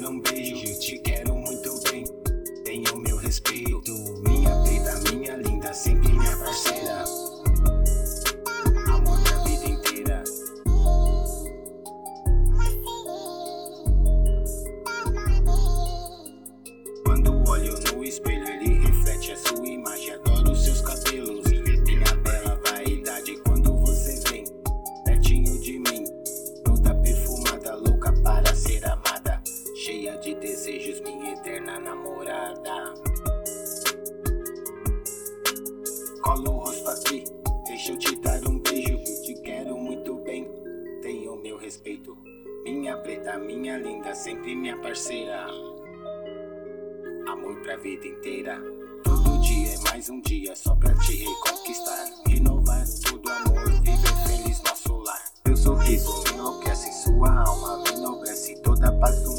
dar um beijo, te quero muito bem, tenha o meu respeito. Minha preta, minha linda, sempre minha parceira, amor pra vida inteira. Quando olho no espelho, ele reflete a sua imagem. Adoro os seus cabelos, minha bela vaidade. Quando você vem pertinho de mim, toda perfumada, louca para ser amada, cheia de desejos, minha eterna namorada. Colo o rosto aqui, deixa eu te dar um beijo. Te quero muito bem, tenha o meu respeito. Minha preta, minha linda, sempre minha parceira, amor pra vida inteira. Todo dia é mais um dia só pra te reconquistar, renovar todo amor, viver feliz nosso lar. Teu sorriso enlouquece, sua alma me enobrece, toda paz do